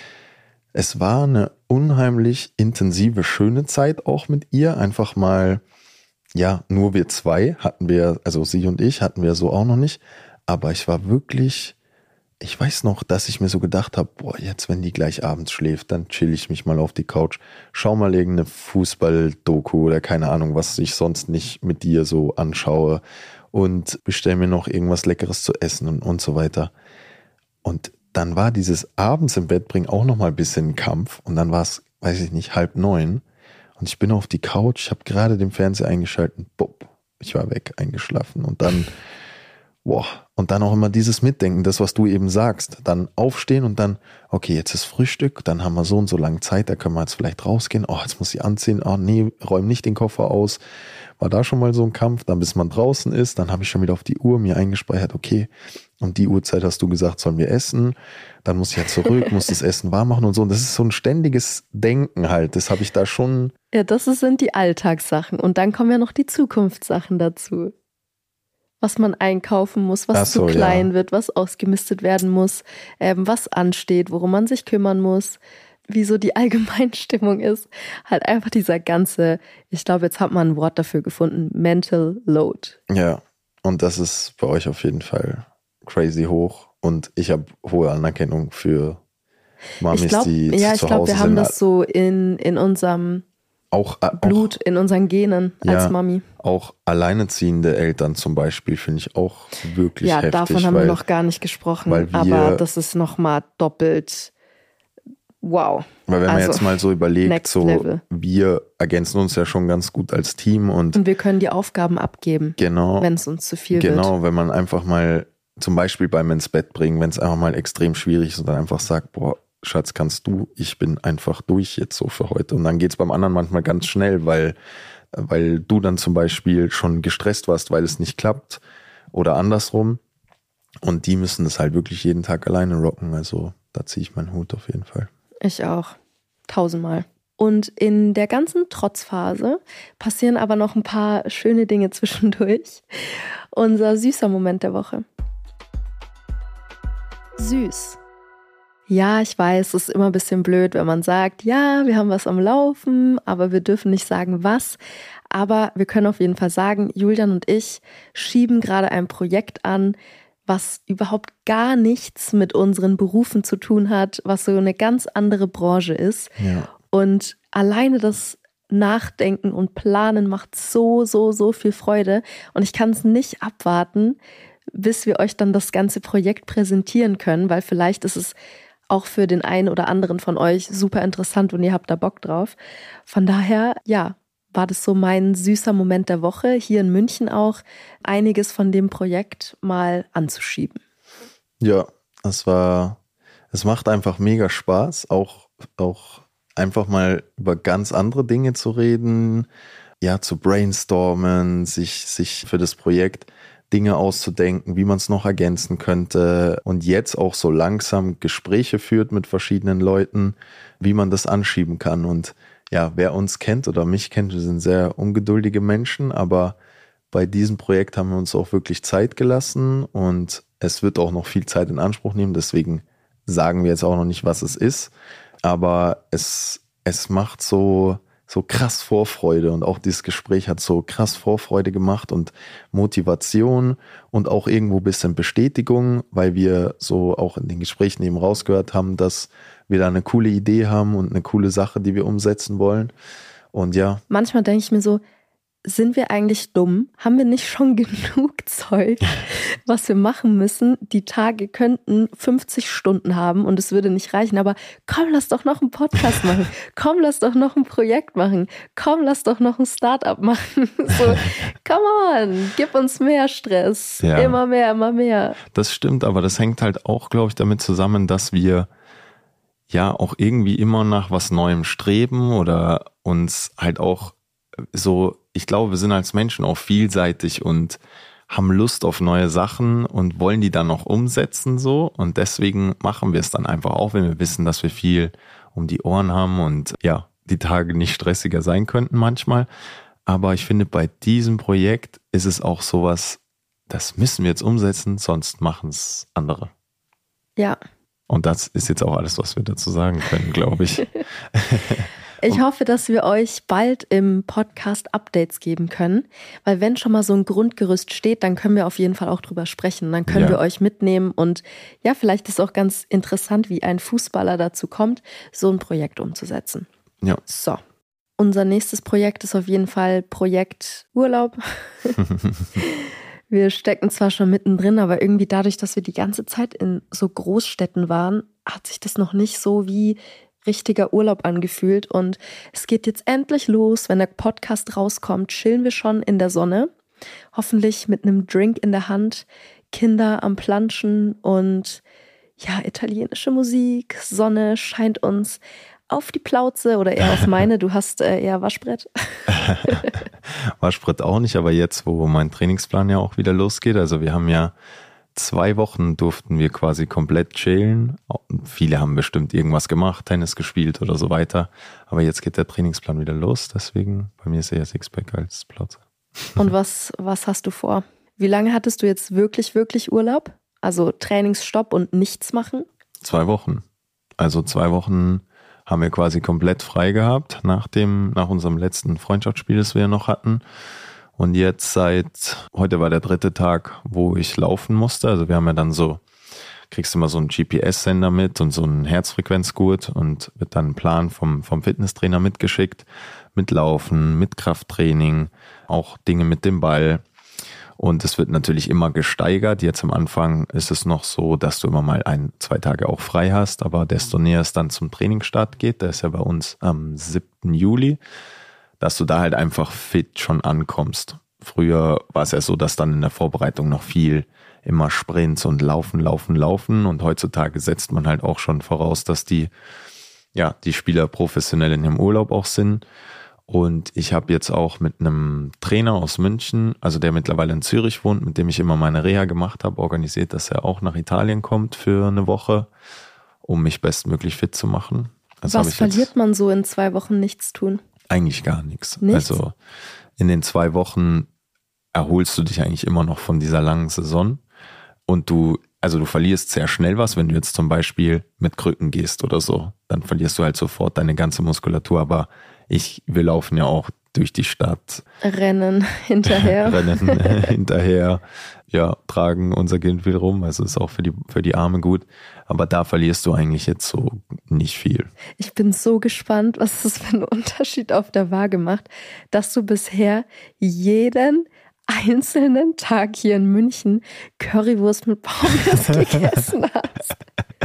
Es war eine unheimlich intensive, schöne Zeit auch mit ihr. Einfach mal, ja, nur wir zwei hatten wir, also sie und ich hatten wir so auch noch nicht. Aber ich war wirklich, ich weiß noch, dass ich mir so gedacht habe, boah, jetzt, wenn die gleich abends schläft, dann chill ich mich mal auf die Couch, schau mal irgendeine Fußball-Doku oder keine Ahnung, was ich sonst nicht mit dir so anschaue und bestell mir noch irgendwas Leckeres zu essen und, und so weiter. Und dann war dieses abends im Bett bringen auch noch mal ein bisschen ein Kampf und dann war es, weiß ich nicht, halb neun und ich bin auf die Couch, ich habe gerade den Fernseher eingeschaltet, bopp, ich war weg, eingeschlafen und dann, boah, Und dann auch immer dieses Mitdenken, das, was du eben sagst. Dann aufstehen und dann, okay, jetzt ist Frühstück, dann haben wir so und so lange Zeit, da können wir jetzt vielleicht rausgehen. Oh, jetzt muss ich anziehen. Oh nee, räum nicht den Koffer aus. War da schon mal so ein Kampf. Dann bis man draußen ist, dann habe ich schon wieder auf die Uhr mir eingespeichert, okay, um die Uhrzeit hast du gesagt, sollen wir essen. Dann muss ich ja zurück, muss das Essen warm machen und so. Und das ist so ein ständiges Denken halt. Das habe ich da schon. Ja, das sind die Alltagssachen. Und dann kommen ja noch die Zukunftssachen dazu. Was man einkaufen muss, was so, zu klein ja. wird, was ausgemistet werden muss, ähm, was ansteht, worum man sich kümmern muss, wie so die Allgemeinstimmung ist. Halt einfach dieser ganze, ich glaube, jetzt hat man ein Wort dafür gefunden, Mental Load. Ja, und das ist bei euch auf jeden Fall crazy hoch. Und ich habe hohe Anerkennung für Mamis, ich glaub, die ja, zu ich glaube, Hause wir haben sind. das so in, in unserem Auch, äh, Blut, auch, in unseren Genen ja, als Mami. Auch alleinerziehende Eltern zum Beispiel finde ich auch wirklich Ja, heftig. davon haben weil, wir noch gar nicht gesprochen, weil wir- aber das ist nochmal doppelt wow. Weil wenn man Also, jetzt mal so überlegt, next so level. wir ergänzen uns ja schon ganz gut als Team und Und wir können die Aufgaben abgeben, genau, wenn es uns zu viel wird. genau, wenn man einfach mal zum Beispiel beim ins Bett bringen, wenn es einfach mal extrem schwierig ist und dann einfach sagt, boah, Schatz, kannst du, ich bin einfach durch jetzt so für heute. Und dann geht es beim anderen manchmal ganz schnell, weil, weil du dann zum Beispiel schon gestresst warst, weil es nicht klappt oder andersrum. Und die müssen das halt wirklich jeden Tag alleine rocken. Also da ziehe ich meinen Hut auf jeden Fall. Ich auch. Tausendmal. Und in der ganzen Trotzphase passieren aber noch ein paar schöne Dinge zwischendurch. Unser süßer Moment der Woche. Süß. Ja, ich weiß, es ist immer ein bisschen blöd, wenn man sagt, ja, wir haben was am Laufen, aber wir dürfen nicht sagen, was. Aber wir können auf jeden Fall sagen, Julian und ich schieben gerade ein Projekt an, was überhaupt gar nichts mit unseren Berufen zu tun hat, was so eine ganz andere Branche ist. Ja. Und alleine das Nachdenken und Planen macht so, so, so viel Freude. Und ich kann es nicht abwarten, bis wir euch dann das ganze Projekt präsentieren können, weil vielleicht ist es auch für den einen oder anderen von euch super interessant und ihr habt da Bock drauf. Von daher, ja, war das so mein süßer Moment der Woche, hier in München auch, einiges von dem Projekt mal anzuschieben. Ja, es war, es macht einfach mega Spaß, auch, auch einfach mal über ganz andere Dinge zu reden, ja, zu brainstormen, sich, sich für das Projekt Dinge auszudenken, wie man es noch ergänzen könnte und jetzt auch so langsam Gespräche führt mit verschiedenen Leuten, wie man das anschieben kann. Und ja, wer uns kennt oder mich kennt, wir sind sehr ungeduldige Menschen, aber bei diesem Projekt haben wir uns auch wirklich Zeit gelassen und es wird auch noch viel Zeit in Anspruch nehmen, deswegen sagen wir jetzt auch noch nicht, was es ist, aber es, es macht so so krass Vorfreude und auch dieses Gespräch hat so krass Vorfreude gemacht und Motivation und auch irgendwo ein bisschen Bestätigung, weil wir so auch in den Gesprächen eben rausgehört haben, dass wir da eine coole Idee haben und eine coole Sache, die wir umsetzen wollen. Und ja. Manchmal denke ich mir so, sind wir eigentlich dumm? Haben wir nicht schon genug Zeug, was wir machen müssen? Die Tage könnten fünfzig Stunden haben und es würde nicht reichen. Aber komm, lass doch noch einen Podcast machen. Komm, lass doch noch ein Projekt machen. Komm, lass doch noch ein Startup machen. So, come on, gib uns mehr Stress. Ja. Immer mehr, immer mehr. Das stimmt, aber das hängt halt auch, glaube ich, damit zusammen, dass wir ja auch irgendwie immer nach was Neuem streben oder uns halt auch so, ich glaube, wir sind als Menschen auch vielseitig und haben Lust auf neue Sachen und wollen die dann noch umsetzen so und deswegen machen wir es dann einfach auch, wenn wir wissen, dass wir viel um die Ohren haben und ja, die Tage nicht stressiger sein könnten manchmal. Aber ich finde, bei diesem Projekt ist es auch sowas, das müssen wir jetzt umsetzen, sonst machen es andere. Ja. Und das ist jetzt auch alles, was wir dazu sagen können, glaube ich. Ich hoffe, dass wir euch bald im Podcast Updates geben können, weil wenn schon mal so ein Grundgerüst steht, dann können wir auf jeden Fall auch drüber sprechen. Dann können Ja. wir euch mitnehmen und ja, vielleicht ist auch ganz interessant, wie ein Fußballer dazu kommt, so ein Projekt umzusetzen. Ja. So, unser nächstes Projekt ist auf jeden Fall Projekt Urlaub. Wir stecken zwar schon mittendrin, aber irgendwie dadurch, dass wir die ganze Zeit in so Großstädten waren, hat sich das noch nicht so wie richtiger Urlaub angefühlt und es geht jetzt endlich los. Wenn der Podcast rauskommt, chillen wir schon in der Sonne. Hoffentlich mit einem Drink in der Hand Kinder am Planschen und ja, italienische Musik, Sonne scheint uns auf die Plauze oder eher auf meine. Du hast äh, eher Waschbrett. Waschbrett auch nicht, aber jetzt, wo mein Trainingsplan ja auch wieder losgeht, also wir haben ja zwei Wochen durften wir quasi komplett chillen. Viele haben bestimmt irgendwas gemacht, Tennis gespielt oder so weiter. Aber jetzt geht der Trainingsplan wieder los, deswegen bei mir ist eher Sixpack als Plauze. Und was, was hast du vor? Wie lange hattest du jetzt wirklich, wirklich Urlaub? Also Trainingsstopp und nichts machen? Zwei Wochen. Also zwei Wochen haben wir quasi komplett frei gehabt nach dem, nach unserem letzten Freundschaftsspiel, das wir noch hatten. Und jetzt seit, heute war der dritte Tag, wo ich laufen musste. Also wir haben ja dann so, kriegst du immer so einen G P S-Sender mit und so einen Herzfrequenzgurt und wird dann ein Plan vom, vom Fitnesstrainer mitgeschickt. Mit Laufen, mit Krafttraining, auch Dinge mit dem Ball. Und es wird natürlich immer gesteigert. Jetzt am Anfang ist es noch so, dass du immer mal ein, zwei Tage auch frei hast. Aber desto näher es dann zum Trainingsstart geht, der ist ja bei uns am siebten Juli, dass du da halt einfach fit schon ankommst. Früher war es ja so, dass dann in der Vorbereitung noch viel immer Sprints und Laufen, Laufen, Laufen. Und heutzutage setzt man halt auch schon voraus, dass die, ja, die Spieler professionell in ihrem Urlaub auch sind. Und ich habe jetzt auch mit einem Trainer aus München, also der mittlerweile in Zürich wohnt, mit dem ich immer meine Reha gemacht habe, organisiert, dass er auch nach Italien kommt für eine Woche, um mich bestmöglich fit zu machen. Das Was verliert man so in zwei Wochen nichts tun? Eigentlich gar nichts. nichts. Also in den zwei Wochen erholst du dich eigentlich immer noch von dieser langen Saison. Und du, also du verlierst sehr schnell was, wenn du jetzt zum Beispiel mit Krücken gehst oder so. Dann verlierst du halt sofort deine ganze Muskulatur. Aber ich, wir laufen ja auch durch die Stadt. Rennen hinterher. Rennen hinterher. Ja, tragen unser Kind viel rum. Also ist auch für die, für die Arme gut. Aber da verlierst du eigentlich jetzt so nicht viel. Ich bin so gespannt, was das für einen Unterschied auf der Waage macht, dass du bisher jeden einzelnen Tag hier in München Currywurst mit Pommes gegessen hast.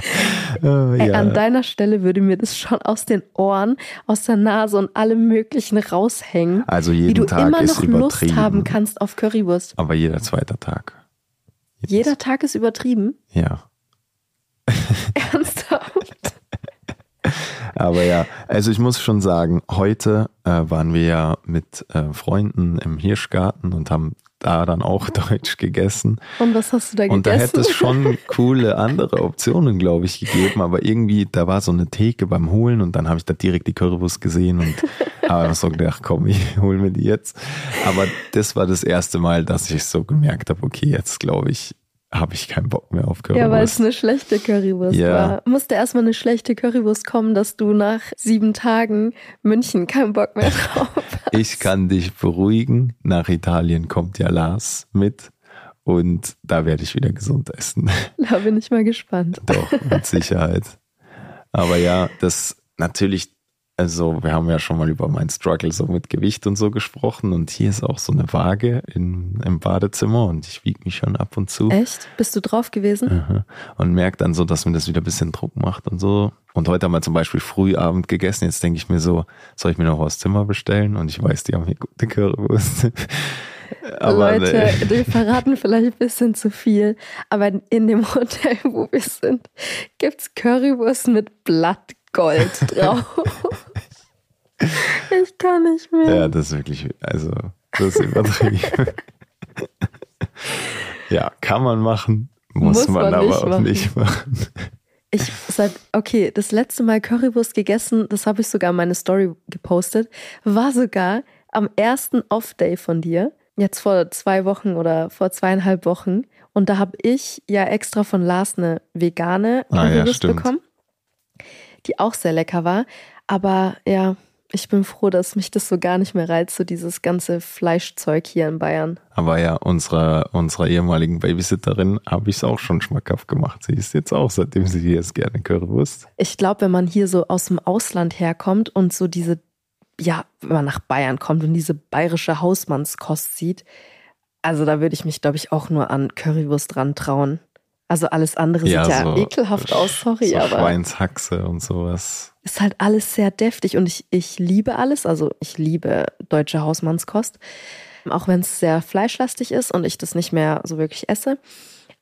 Oh, ja. Ey, an deiner Stelle würde mir das schon aus den Ohren, aus der Nase und allem Möglichen raushängen. Also jeden wie du Tag immer ist noch Lust übertrieben. haben kannst auf Currywurst. Aber jeder zweite Tag. Jedes. Jeder Tag ist übertrieben? Ja. Ernsthaft? Aber ja, also ich muss schon sagen, heute äh, waren wir ja mit äh, Freunden im Hirschgarten und haben da dann auch Deutsch gegessen. Und was hast du da und gegessen? Und da hätte es schon coole andere Optionen, glaube ich, gegeben. Aber irgendwie, da war so eine Theke beim Holen und dann habe ich da direkt die Currywurst gesehen und habe einfach so gedacht, komm, ich hole mir die jetzt. Aber das war das erste Mal, dass ich so gemerkt habe, okay, jetzt glaube ich, habe ich keinen Bock mehr auf Currywurst. Ja, weil es eine schlechte Currywurst ja. war. Musste erstmal eine schlechte Currywurst kommen, dass du nach sieben Tagen München keinen Bock mehr drauf hast. Ich kann dich beruhigen. Nach Italien kommt ja Lars mit und da werde ich wieder gesund essen. Da bin ich mal gespannt. Doch, mit Sicherheit. Aber ja, das natürlich, also wir haben ja schon mal über meinen Struggle so mit Gewicht und so gesprochen und hier ist auch so eine Waage in, im Badezimmer und ich wiege mich schon ab und zu. Echt? Bist du drauf gewesen? Aha. Und merke dann so, dass mir das wieder ein bisschen Druck macht und so. Und heute haben wir zum Beispiel Frühabend gegessen. Jetzt denke ich mir so, soll ich mir noch was Zimmer bestellen? Und ich weiß, die haben hier gute Currywurst. Aber Leute, nee. wir verraten vielleicht ein bisschen zu viel, aber in dem Hotel, wo wir sind, gibt es Currywurst mit Blattgold drauf. Ich kann nicht mehr. Ja, das ist wirklich, also, das ist übertrieben. Ja, kann man machen, muss, muss man, man aber auch machen. nicht machen. Ich seit, okay, das letzte Mal Currywurst gegessen, das habe ich sogar in meine Story gepostet, war sogar am ersten Off-Day von dir, jetzt vor zwei Wochen oder vor zweieinhalb Wochen. Und da habe ich ja extra von Lars eine vegane Currywurst ah, ja, bekommen, die auch sehr lecker war. Aber ja, ich bin froh, dass mich das so gar nicht mehr reizt, so dieses ganze Fleischzeug hier in Bayern. Aber ja, unserer, unserer ehemaligen Babysitterin habe ich es auch schon schmackhaft gemacht. Sie isst jetzt auch, seitdem sie hier ist, gerne Currywurst. Ich glaube, wenn man hier so aus dem Ausland herkommt und so diese, ja, wenn man nach Bayern kommt und diese bayerische Hausmannskost sieht, also da würde ich mich, glaube ich, auch nur an Currywurst dran trauen. Also alles andere ja, sieht ja so, ekelhaft aus, sorry, so aber Schweinshaxe und sowas. Ist halt alles sehr deftig und ich, ich liebe alles, also ich liebe deutsche Hausmannskost, auch wenn es sehr fleischlastig ist und ich das nicht mehr so wirklich esse.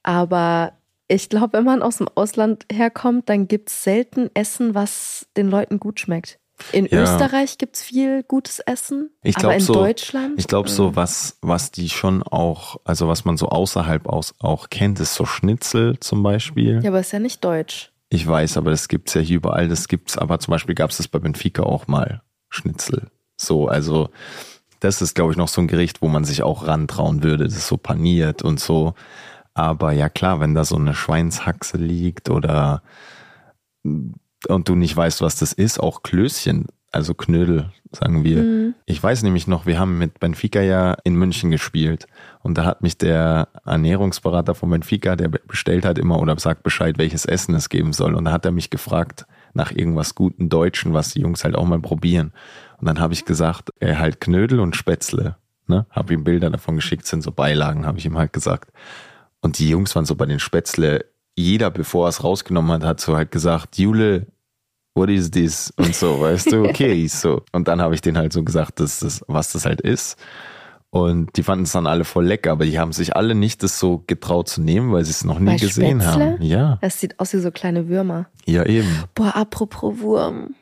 Aber ich glaube, wenn man aus dem Ausland herkommt, dann gibt es selten Essen, was den Leuten gut schmeckt. In Ja. Österreich gibt es viel gutes Essen, Ich aber glaub in so, Deutschland? Ich glaube so, was, was die schon auch, also was man so außerhalb aus auch kennt, ist so Schnitzel zum Beispiel. Ja, aber ist ja nicht deutsch. Ich weiß, aber das gibt's ja hier überall. Das gibt's, aber zum Beispiel gab's das bei Benfica auch mal. Schnitzel. So, also das ist, glaube ich, noch so ein Gericht, wo man sich auch rantrauen würde. Das ist so paniert und so. Aber ja klar, wenn da so eine Schweinshaxe liegt oder und du nicht weißt, was das ist, auch Klößchen, also Knödel, sagen wir. Mhm. Ich weiß nämlich noch, wir haben mit Benfica ja in München gespielt und da hat mich der Ernährungsberater von Benfica, der bestellt hat immer oder sagt Bescheid, welches Essen es geben soll. Und da hat er mich gefragt nach irgendwas guten Deutschen, was die Jungs halt auch mal probieren. Und dann habe ich gesagt, er halt Knödel und Spätzle. Ne? Habe ihm Bilder davon geschickt, sind so Beilagen, habe ich ihm halt gesagt. Und die Jungs waren so bei den Spätzle, jeder, bevor er es rausgenommen hat, hat so halt gesagt, Jule, what is this? Und so, weißt du, okay, so. Und dann habe ich denen halt so gesagt, dass das, was das halt ist. Und die fanden es dann alle voll lecker, aber die haben sich alle nicht das so getraut zu nehmen, weil sie es noch nie Bei gesehen Spätzle? haben. Ja, Es sieht aus wie so kleine Würmer. ja eben. Boah, apropos Wurm.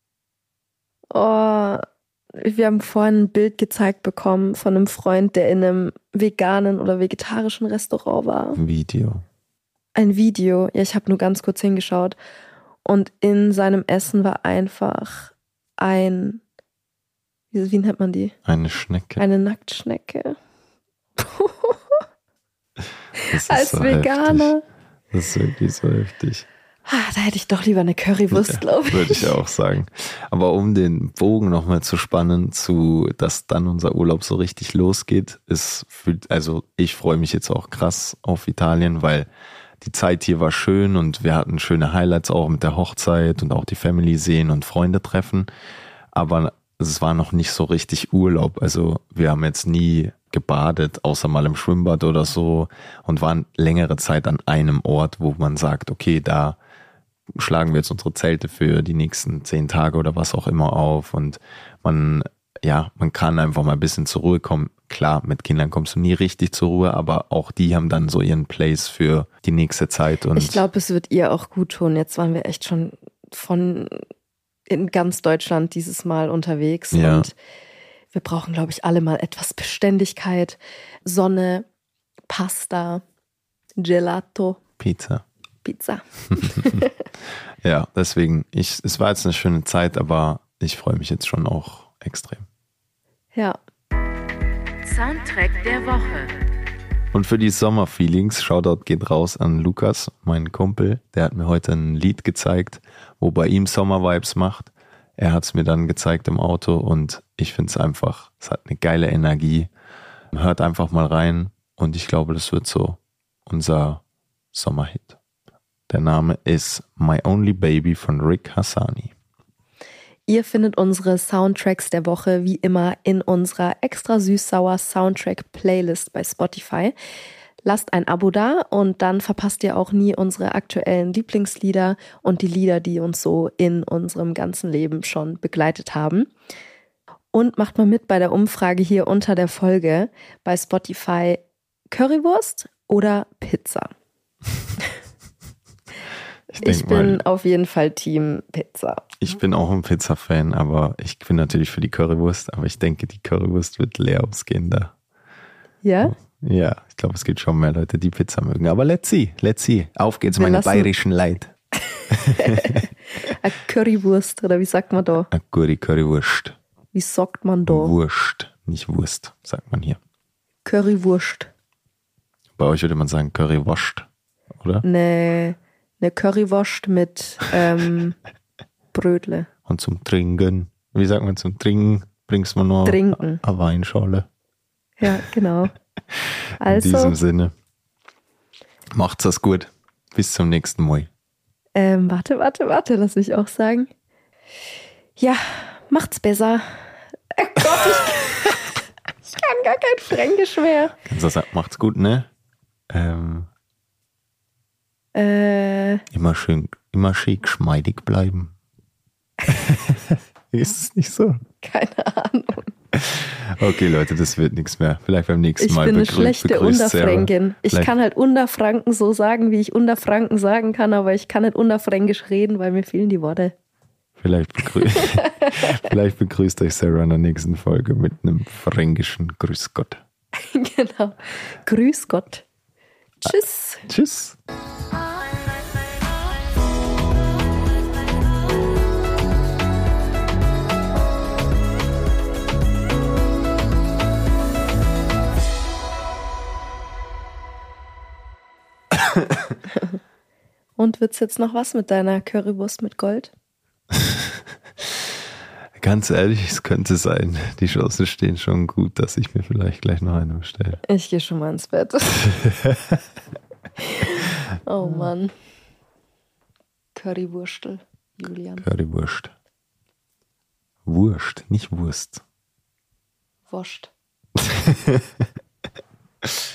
Oh, wir haben vorhin ein Bild gezeigt bekommen von einem Freund, der in einem veganen oder vegetarischen Restaurant war. Video. Ein Video, ja, ich habe nur ganz kurz hingeschaut. Und in seinem Essen war einfach ein, wie, wie nennt man die? Eine Schnecke. Eine Nacktschnecke. Das ist Als so Veganer. heftig. Das ist wirklich so heftig. Ah, da hätte ich doch lieber eine Currywurst, Ja, glaube ich. würde ich auch sagen. Aber um den Bogen nochmal zu spannen, zu, dass dann unser Urlaub so richtig losgeht, ist, für, also ich freue mich jetzt auch krass auf Italien, weil die Zeit hier war schön und wir hatten schöne Highlights auch mit der Hochzeit und auch die Family sehen und Freunde treffen. Aber es war noch nicht so richtig Urlaub. Also wir haben jetzt nie gebadet, außer mal im Schwimmbad oder so und waren längere Zeit an einem Ort, wo man sagt, okay, da schlagen wir jetzt unsere Zelte für die nächsten zehn Tage oder was auch immer auf und man, ja, man kann einfach mal ein bisschen zur Ruhe kommen. Klar, mit Kindern kommst du nie richtig zur Ruhe, aber auch die haben dann so ihren Place für die nächste Zeit. Und Ich glaube, es wird ihr auch gut tun. Jetzt waren wir echt schon von in ganz Deutschland dieses Mal unterwegs Ja. und wir brauchen, glaube ich, alle mal etwas Beständigkeit, Sonne, Pasta, Gelato, Pizza. Pizza. Ja, deswegen, ich, es war jetzt eine schöne Zeit, aber ich freue mich jetzt schon auch extrem. Ja. Soundtrack der Woche. Und für die Sommerfeelings, Shoutout geht raus an Lukas, meinen Kumpel. Der hat mir heute ein Lied gezeigt, wo bei ihm Sommervibes macht. Er hat es mir dann gezeigt im Auto und ich finde es einfach, es hat eine geile Energie. Hört einfach mal rein und ich glaube, das wird so unser Sommerhit. Der Name ist My Only Baby von Rick Hassani. Ihr findet unsere Soundtracks der Woche wie immer in unserer extra süß-sauer Soundtrack-Playlist bei Spotify. Lasst ein Abo da und dann verpasst ihr auch nie unsere aktuellen Lieblingslieder und die Lieder, die uns so in unserem ganzen Leben schon begleitet haben. Und macht mal mit bei der Umfrage hier unter der Folge bei Spotify: Currywurst oder Pizza? Ich, denk Ich bin mal, auf jeden Fall Team Pizza. ich bin auch ein Pizza-Fan, aber ich bin natürlich für die Currywurst, aber ich denke, die Currywurst wird leer ausgehen da. Ja? Ja, ich glaube, es gibt schon mehr Leute, die Pizza mögen. Aber let's see, let's see. Auf geht's, Wir meine lassen- bayerischen Leid. Eine Currywurst, oder wie sagt man da? Eine gute Currywurst. Wie sagt man da? Wurst, nicht Wurst, sagt man hier. Currywurst. Bei euch würde man sagen Currywurst, oder? Eine, eine Currywurst mit ähm, Brötle. Und zum Trinken, wie sagt man zum Trinken? Bringst man nur Trinken. eine Weinschale. Ja, genau. In Also, diesem Sinne. Macht's das gut. Bis zum nächsten Mal. ähm, warte, warte, warte, lass mich auch sagen. Ja, macht's besser. Oh Gott, ich, ich kann gar kein Fränkisch mehr. Kannst du sagen, macht's gut, ne? Ähm, Äh, immer schön, immer schön geschmeidig bleiben. Ist es nicht so? keine Ahnung. Okay, Leute, das wird nichts mehr. Vielleicht beim nächsten Ich Mal. bin eine begrü- schlechte begrüßt Sarah. Unterfränkin. Ich Vielleicht- kann halt Unterfranken so sagen, wie ich Unterfranken sagen kann, aber ich kann nicht Unterfränkisch reden, weil mir fehlen die Worte. Vielleicht, begrü Vielleicht begrüßt euch Sarah in der nächsten Folge mit einem fränkischen Grüß Gott. Genau. Grüß Gott. Tschüss. Tschüss. Und wird's jetzt noch was mit deiner Currywurst mit Gold? Ganz ehrlich, es könnte sein. Die Chancen stehen schon gut, dass ich mir vielleicht gleich noch eine bestelle. Ich gehe schon mal ins Bett. Oh Mann. Currywurstel, Julian. Currywurst. Wurst, nicht Wurst. Wurst.